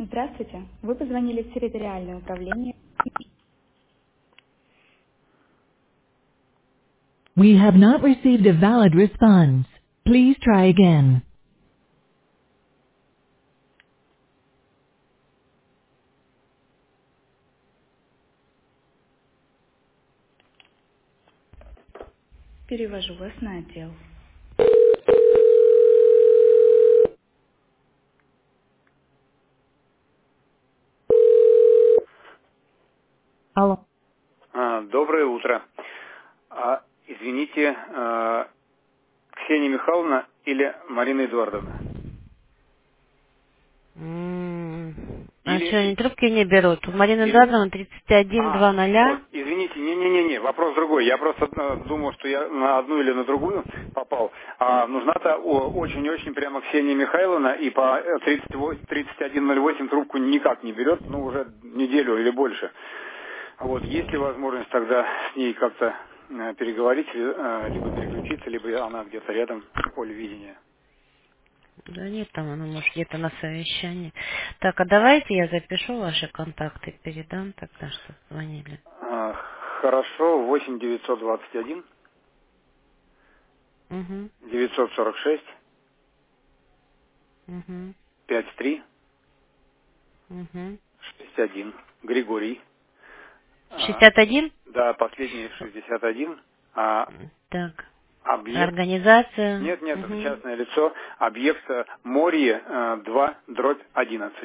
Здравствуйте. Вы позвонили в территориальное управление. We have not received a valid response. Please try again. Перевожу вас на отдел. Алло. Доброе утро. Извините, Ксения Михайловна или Марина Эдуардовна? А что, Или, они трубки не берут? У Марины или... Эдуардовны 3120. Извините, не, вопрос другой. Я просто думал, что я на одну или на другую попал. Нужна-то очень-очень прямо Ксения Михайловна, и по 3108 трубку никак не берет, уже неделю или больше. Есть ли возможность тогда с ней как-то переговорить, либо переключиться, либо она где-то рядом в поле видения? Да нет, там она может где-то на совещании. Так, а давайте я запишу ваши контакты, передам тогда, что звонили. А, Хорошо, 8 921 Угу, 946 угу, 53 угу. 61. Григорий. А, 61? Да, последний 61. А Так, объект... организация. Нет, это Угу. частное лицо. Объект Морье 2/11.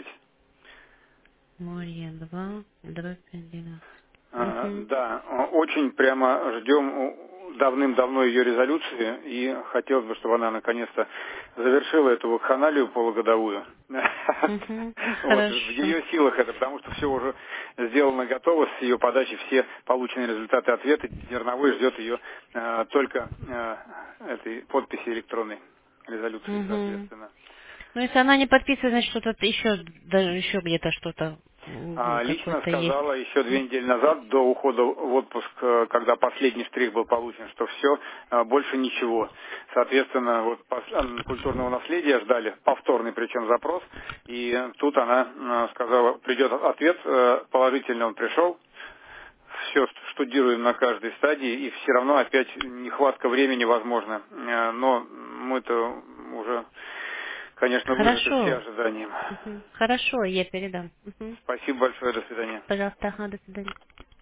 Море 2, дробь 11. Угу. Да, очень прямо ждем давным-давно ее резолюции, и хотелось бы, чтобы она наконец-то завершила эту вакханалию полугодовую. Угу. В Хорошо. ее силах это, потому что все уже сделано, готово, с ее подачи все полученные результаты ответа. Зерновой ждет ее только этой подписи электронной резолюции, Угу. соответственно. Ну, если она не подписывает, значит, что-то еще, даже еще где-то что-то, Лично какой-то есть. сказала еще 2 недели назад, до ухода в отпуск, когда последний штрих был получен, что все, больше ничего. Соответственно, культурного наследия ждали, повторный причем запрос, и тут она сказала, придет ответ, положительный он пришел, все штудируем на каждой стадии, и все равно опять нехватка времени возможно. Но мы-то уже, конечно, выжаты все Хорошо. ожиданием. Хорошо, я передам. Спасибо большое, до свидания. Пожалуйста, до свидания.